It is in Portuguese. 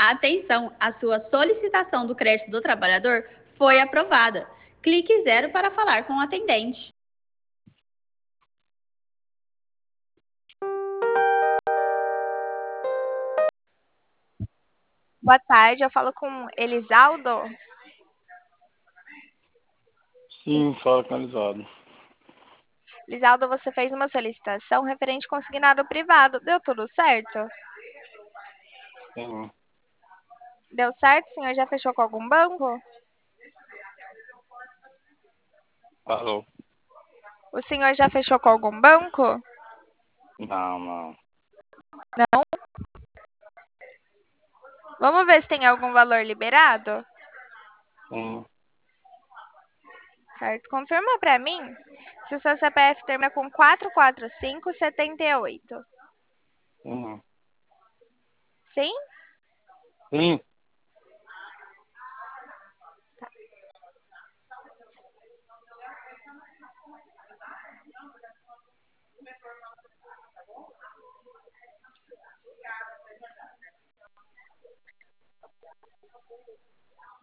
Atenção, a sua solicitação do crédito do trabalhador foi aprovada. Clique zero para falar com o atendente. Boa tarde, eu falo com Elisaldo. Sim, fala com a Elisaldo. Elisaldo, você fez uma solicitação referente consignado privado. Deu tudo certo? Sim. Deu certo? O senhor já fechou com algum banco? Alô? O senhor já fechou com algum banco? Não. Não? Vamos ver se tem algum valor liberado? Sim. Certo. Confirma para mim se o seu CPF termina com 44578. Sim. Sim? Sim.